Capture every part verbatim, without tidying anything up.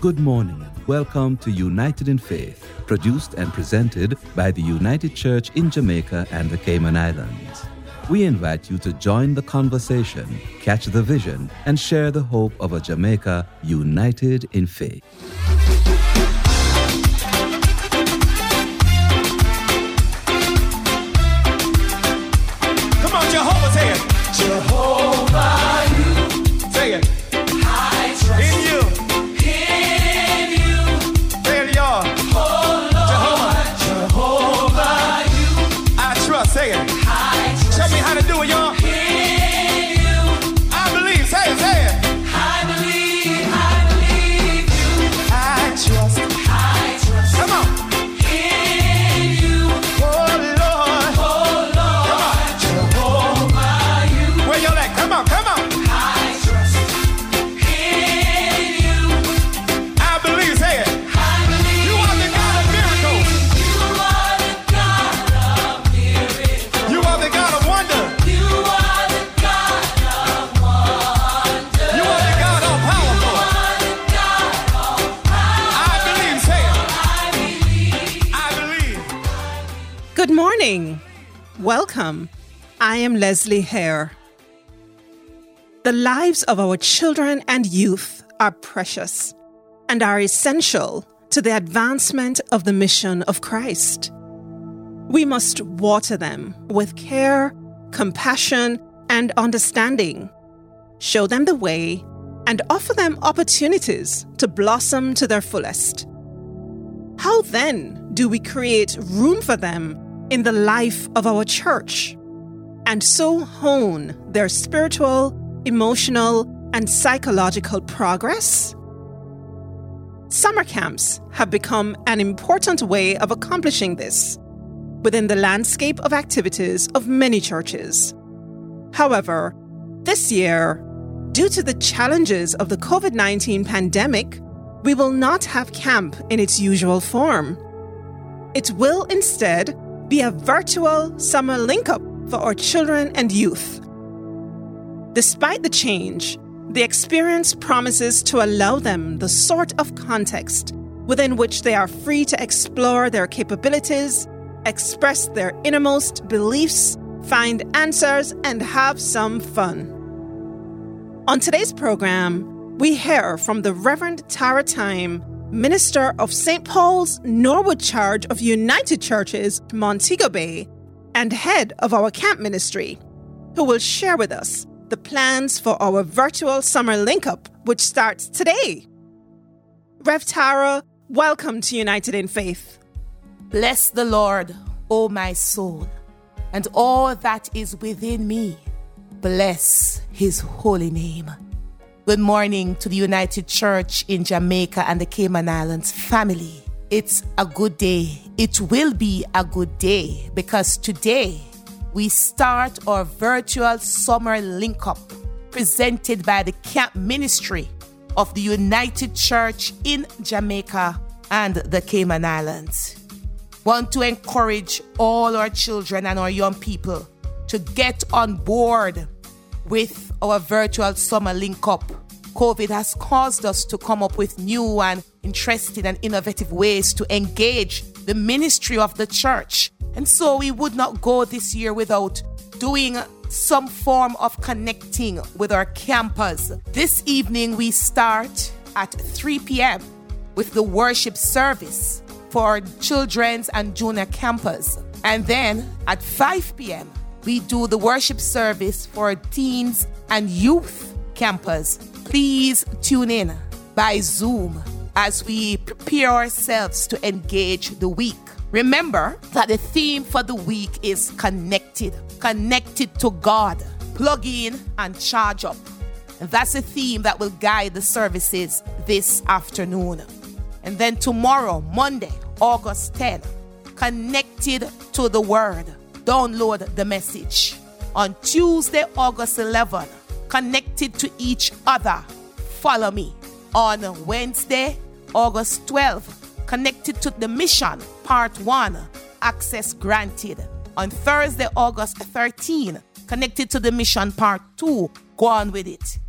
Good morning and welcome to United in Faith, produced and presented by the United Church in Jamaica and the Cayman Islands. We invite you to join the conversation, catch the vision, and share the hope of a Jamaica united in faith. Come on, Jehovah, say it. Jehovah, you. Say it. I trust in you. In you. Say it, y'all. Oh, Lord. Jehovah, Jehovah, you. I trust. Say it. I trust. Show me how to do it, y'all. In you. I believe. Say it, say it. I believe, I believe you. I trust. I trust. Come on. In you. Oh, Lord. Oh, Lord. Jehovah, you. Where y'all at? Come on, come on. I trust in you. I believe, say it. I believe. You are the God of miracles. You are the God of miracles. You are the God of wonder. You are the God of wonder. You are the God all powerful. You are the God all powerful. I believe, say it. I believe. I believe. Good morning. Welcome. I am Leslie Hare. The lives of our children and youth are precious and are essential to the advancement of the mission of Christ. We must water them with care, compassion, and understanding, show them the way, and offer them opportunities to blossom to their fullest. How then do we create room for them in the life of our church, and so hone their spiritual, emotional, and psychological progress? Summer camps have become an important way of accomplishing this within the landscape of activities of many churches. However, this year, due to the challenges of the covid nineteen pandemic, we will not have camp in its usual form. It will instead be a virtual summer link-up for our children and youth. Despite the change, the experience promises to allow them the sort of context within which they are free to explore their capabilities, express their innermost beliefs, find answers, and have some fun. On today's program, we hear from the Reverend Tara Time, minister of Saint Paul's Norwood Charge of United Churches, Montego Bay, and head of our camp ministry, who will share with us the plans for our virtual summer link-up, which starts today. Rev Tara, welcome to United in Faith. Bless the Lord, O my soul, and all that is within me. Bless his holy name. Good morning to the United Church in Jamaica and the Cayman Islands family. It's a good day. It will be a good day because today we start our virtual summer link-up presented by the camp ministry of the United Church in Jamaica and the Cayman Islands. Want to encourage all our children and our young people to get on board with our virtual summer link-up. COVID has caused us to come up with new and interesting and innovative ways to engage the ministry of the church. And so we would not go this year without doing some form of connecting with our campers. This evening we start at three p.m. with the worship service for our children's and junior campers. And then at five p.m. we do the worship service for our teens and youth campers. Please tune in by Zoom as we prepare ourselves to engage the week. Remember that the theme for the week is connected, connected to God. Plug in and charge up. And that's a theme that will guide the services this afternoon. And then tomorrow, Monday, August tenth, connected to the Word. Download the message. On Tuesday, August eleventh, connected to each other. Follow me. On Wednesday, August twelfth, connected to the mission, part one, access granted. On Thursday, August thirteenth, connected to the mission, part two, go on with it.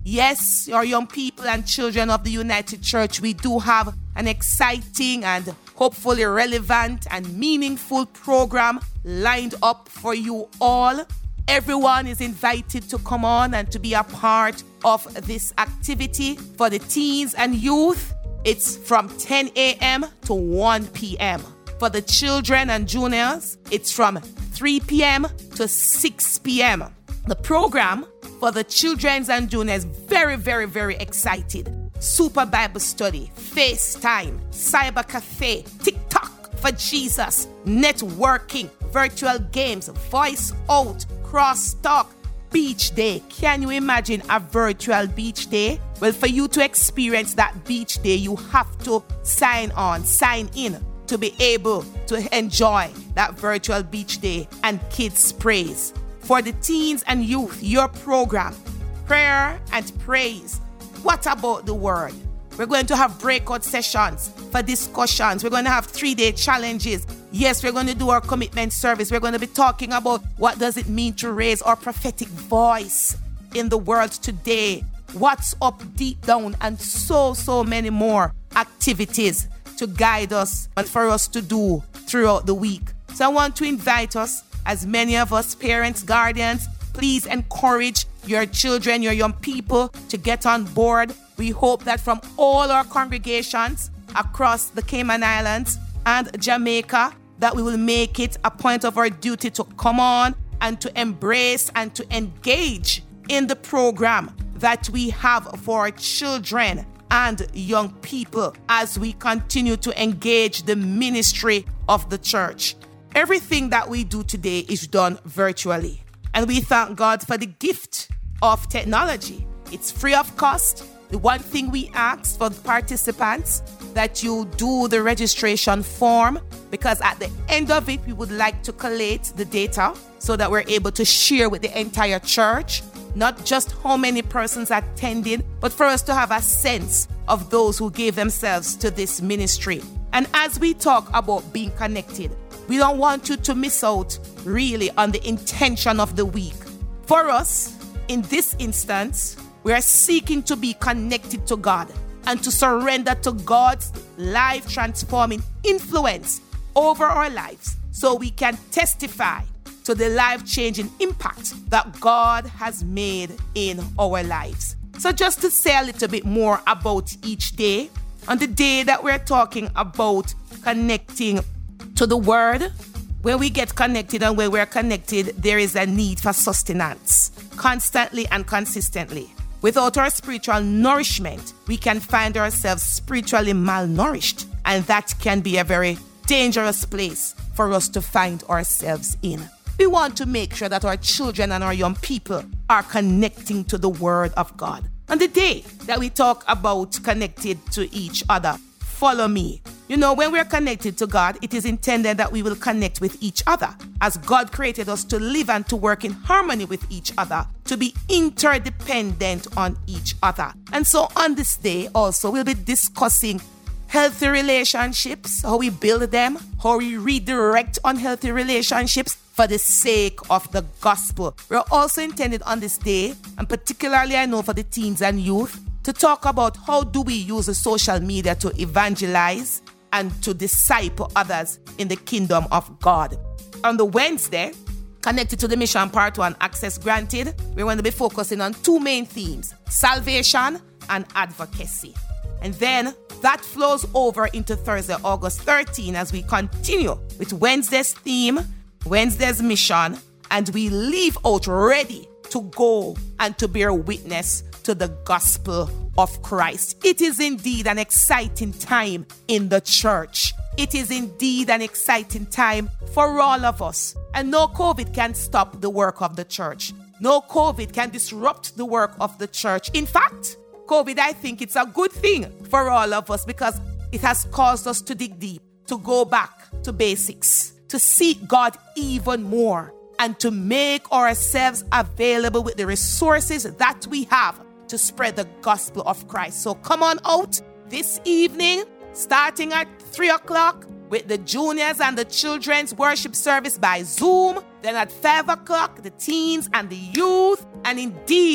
Yes, our young people and children of the United Church, we do have an exciting and hopefully relevant and meaningful program lined up for you all. Everyone is invited to come on and to be a part of this activity for the teens and youth. It's from ten a.m. to one p.m. For the children and juniors, it's from three p.m. to six p.m. The program for the children and juniors, very, very, very excited. Super Bible study, FaceTime, Cyber Cafe, TikTok for Jesus, networking, virtual games, voice out, crosstalk, beach day. Can you imagine a virtual beach day? Well, for you to experience that beach day, you have to sign on, sign in to be able to enjoy that virtual beach day and kids praise. For the teens and youth, your program, prayer and praise. What about the word? We're going to have breakout sessions for discussions. We're going to have three-day challenges. Yes, we're going to do our commitment service. We're going to be talking about what does it mean to raise our prophetic voice in the world today. What's up deep down, and so, so many more activities to guide us and for us to do throughout the week. So I want to invite us, as many of us, parents, guardians, please encourage your children, your young people to get on board. We hope that from all our congregations across the Cayman Islands and Jamaica, that we will make it a point of our duty to come on and to embrace and to engage in the program that we have for our children and young people as we continue to engage the ministry of the church. Everything that we do today is done virtually, and we thank God for the gift of technology. It's free of cost. The one thing we ask for the participants, that you do the registration form, because at the end of it, we would like to collate the data so that we're able to share with the entire church, not just how many persons attended, but for us to have a sense of those who gave themselves to this ministry. And as we talk about being connected, we don't want you to miss out really on the intention of the week. For us, in this instance, we are seeking to be connected to God and to surrender to God's life-transforming influence over our lives so we can testify to the life-changing impact that God has made in our lives. So just to say a little bit more about each day, on the day that we're talking about connecting to the Word, when we get connected and when we're connected, there is a need for sustenance, constantly and consistently. Without our spiritual nourishment, we can find ourselves spiritually malnourished, and that can be a very dangerous place for us to find ourselves in. We want to make sure that our children and our young people are connecting to the Word of God. On the day that we talk about connected to each other, follow me. You know, when we're connected to God, it is intended that we will connect with each other, as God created us to live and to work in harmony with each other, to be interdependent on each other. And so on this day also, we'll be discussing healthy relationships, how we build them, how we redirect unhealthy relationships for the sake of the gospel. We're also intended on this day, and particularly I know for the teens and youth, to talk about how do we use the social media to evangelize and to disciple others in the kingdom of God. On the Wednesday, connected to the mission part one, access granted, we're going to be focusing on two main themes, salvation and advocacy. And then that flows over into Thursday, August thirteenth, as we continue with Wednesday's theme, Wednesday's mission, and we leave out ready to go and to bear witness to the gospel of Christ. It is indeed an exciting time in the church. It is indeed an exciting time for all of us. And no COVID can stop the work of the church. No COVID can disrupt the work of the church. In fact, COVID, I think it's a good thing for all of us, because it has caused us to dig deep, to go back to basics, to seek God even more, and to make ourselves available with the resources that we have to spread the gospel of Christ. So come on out this evening, starting at three o'clock with the juniors and the children's worship service by Zoom. Then at five o'clock, the teens and the youth. And indeed,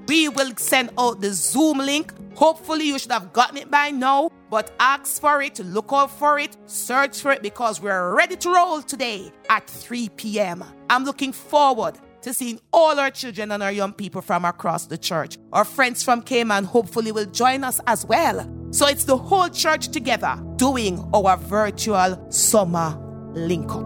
we will send out the Zoom link. Hopefully you should have gotten it by now, but ask for it, look out for it, search for it, because we're ready to roll today at three p.m. I'm looking forward to seeing all our children and our young people from across the church. Our friends from Cayman hopefully will join us as well. So it's the whole church together doing our virtual summer link-up.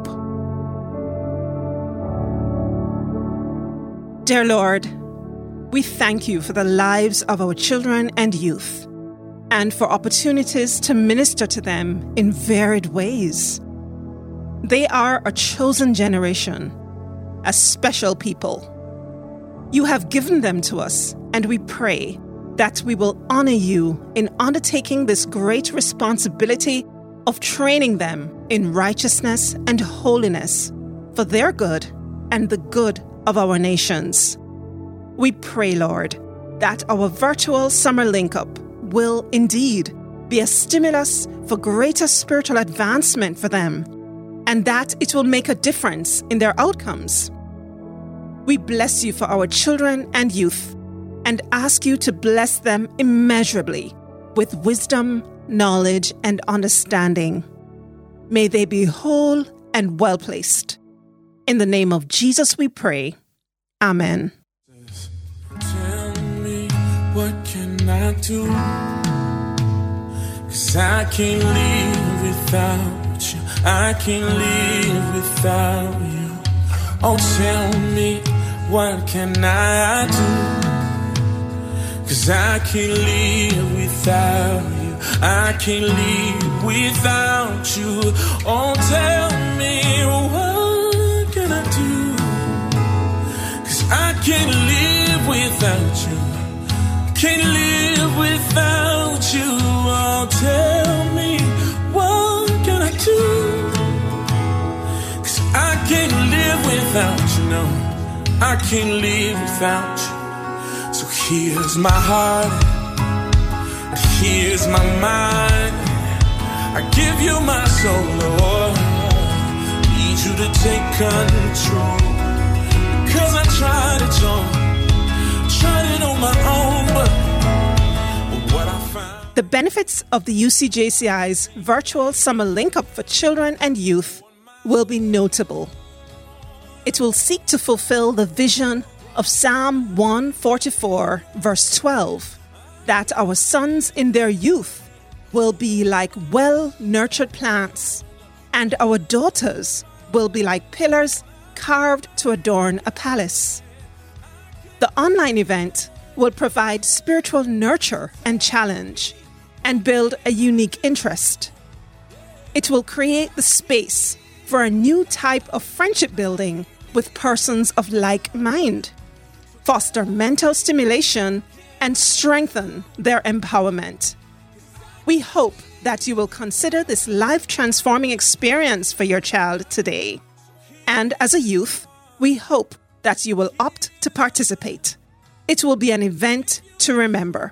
Dear Lord, we thank you for the lives of our children and youth and for opportunities to minister to them in varied ways. They are a chosen generation, a special people. You have given them to us, and we pray that we will honor you in undertaking this great responsibility of training them in righteousness and holiness for their good and the good of our nations. We pray, Lord, that our virtual summer link-up will indeed be a stimulus for greater spiritual advancement for them, and that it will make a difference in their outcomes. We bless you for our children and youth and ask you to bless them immeasurably with wisdom, knowledge, and understanding. May they be whole and well-placed. In the name of Jesus we pray. Amen. Tell me, what can I do? 'Cause I can't live without you. I can't live without you. Oh, tell me, what can I do? 'Cause I can't live without you. I can't live without you. Oh, tell me, what can I do? 'Cause I can't live without you. Can't live without you. Oh, tell me, what can I do? 'Cause I can't live without you, no. I can't live without you. So here's my heart, and here's my mind. I give you my soul, Lord. Need you to take control. Because I tried it all, tried it on my own, but, but what I found. The benefits of the U C J C I's virtual summer link-up for children and youth will be notable. It will seek to fulfill the vision of Psalm one forty-four, verse twelve, that our sons in their youth will be like well-nurtured plants, and our daughters will be like pillars carved to adorn a palace. The online event will provide spiritual nurture and challenge, and build a unique interest. It will create the space for a new type of friendship building with persons of like mind, foster mental stimulation, and strengthen their empowerment. We hope that you will consider this life-transforming experience for your child today. And as a youth, we hope that you will opt to participate. It will be an event to remember.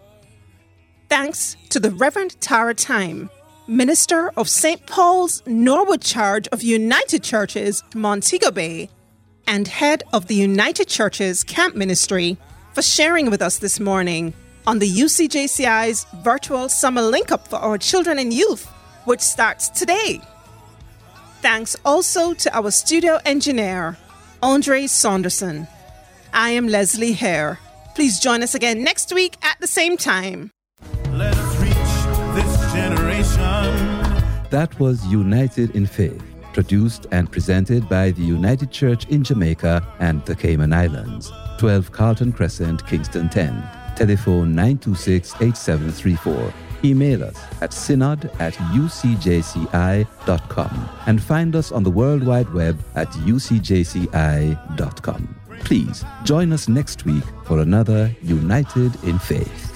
Thanks to the Reverend Tara Time, Minister of Saint Paul's Norwood Charge of United Churches, Montego Bay, and Head of the United Churches Camp Ministry, for sharing with us this morning on the U C J C I's virtual summer link-up for our children and youth, which starts today. Thanks also to our studio engineer, Andre Saunderson. I am Leslie Hare. Please join us again next week at the same time. Let us reach this generation. That was United in Faith, produced and presented by the United Church in Jamaica and the Cayman Islands, twelve Carlton Crescent, Kingston ten. Telephone nine two six, eight seven three four. Email us at synod at u c j c i dot com and find us on the World Wide Web at u c j c i dot com. Please join us next week for another United in Faith.